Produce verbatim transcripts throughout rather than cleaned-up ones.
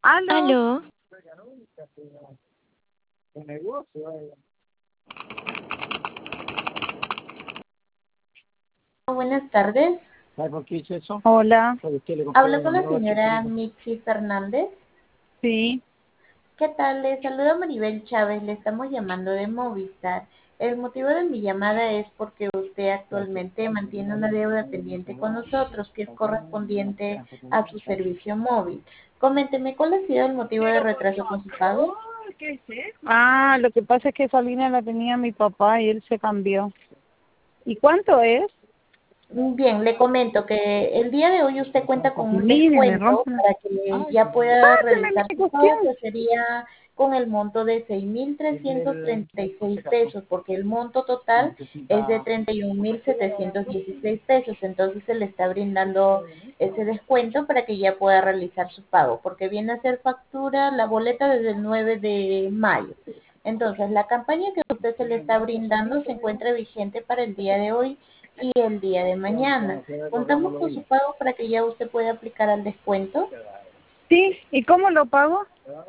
Aló. Aló. Buenas tardes. ¿Sabe por qué hice eso? Hola. Hablo con la Hablo señora Mitzi Fernández. Sí. ¿Qué tal? Le saluda Maribel Chávez. Le estamos llamando de Movistar. El motivo de mi llamada es porque usted actualmente mantiene una deuda pendiente con nosotros que es correspondiente a su servicio móvil. Coménteme, ¿cuál ha sido el motivo de retraso con su pago? Ah, lo que pasa es que esa línea la tenía mi papá y él se cambió. ¿Y cuánto es? Bien, le comento que el día de hoy usted cuenta con un Mire, me descuento rompe la... para que ya pueda Pásame realizar mi su pago, cuestión. que sería con el monto de seis mil trescientos treinta y seis pesos, porque el monto total es de treinta y un mil setecientos dieciséis pesos. Entonces se le está brindando ese descuento para que ya pueda realizar su pago, porque viene a ser factura la boleta desde el nueve de mayo. Entonces, la campaña que a usted se le está brindando se encuentra vigente para el día de hoy y el día de mañana. Contamos con su pago para que ya usted pueda aplicar al descuento. Sí, ¿y cómo lo pago?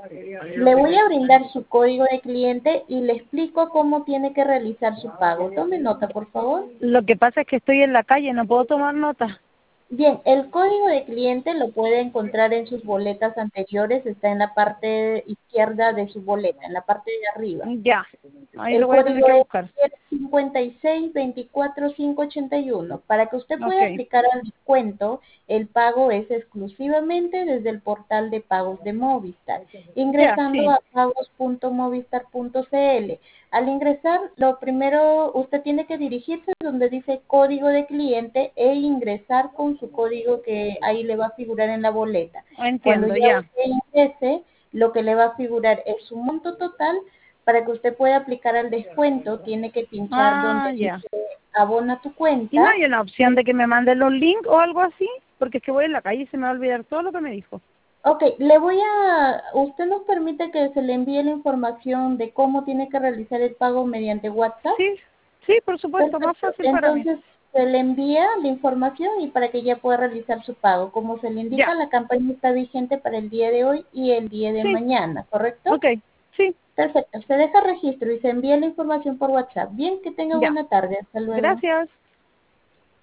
Le voy a brindar su código de cliente y le explico cómo tiene que realizar su pago. Tome nota, por favor. Lo que pasa es que estoy en la calle, no puedo tomar nota. Bien, el código de cliente lo puede encontrar en sus boletas anteriores, está en la parte izquierda de su boleta, en la parte de arriba. Ya, ahí El lo voy a tener código que es buscar. cincuenta y seis veinticuatro quinientos ochenta y uno. Para que usted pueda Ok, aplicar al descuento, el pago es exclusivamente desde el portal de pagos de Movistar, ya, ingresando sí. a pagos punto movistar punto cl. Al ingresar, lo primero, usted tiene que dirigirse donde dice código de cliente e ingresar con su código que ahí le va a figurar en la boleta. Cuando Entiendo, ya ya. usted ingrese, lo que le va a figurar es su monto total. Para que usted pueda aplicar al descuento, tiene que pinchar donde Ah, ya. dice abona tu ¿Y no cuenta. hay una opción de que me mande los links o algo así? Porque es que voy en la calle y se me va a olvidar todo lo que me dijo. Ok, le voy a, usted nos permite que se le envíe la información de cómo tiene que realizar el pago mediante WhatsApp. Sí, sí, por supuesto, más Perfecto, fácil para mí. entonces se le envía la información y para que ya pueda realizar su pago. Como se le indica, Ya, la campaña está vigente para el día de hoy y el día de sí, mañana, ¿correcto? ok, sí, Perfecto, se deja registro y se envía la información por WhatsApp. Bien, que tenga ya. buena tarde, hasta luego. Gracias.